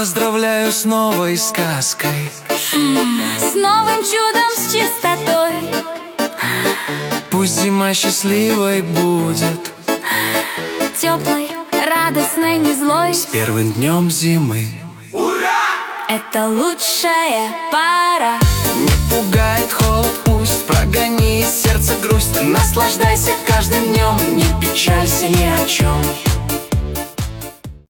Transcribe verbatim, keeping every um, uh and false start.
Поздравляю с новой сказкой, с новым чудом, с чистотой. пусть зима счастливой будет, Теплой, радостной, не злой. с первым днем зимы. Это лучшая пора. Не пугает холод, пусть прогони из сердца грусть. Наслаждайся каждым днем, не печалься ни о чем.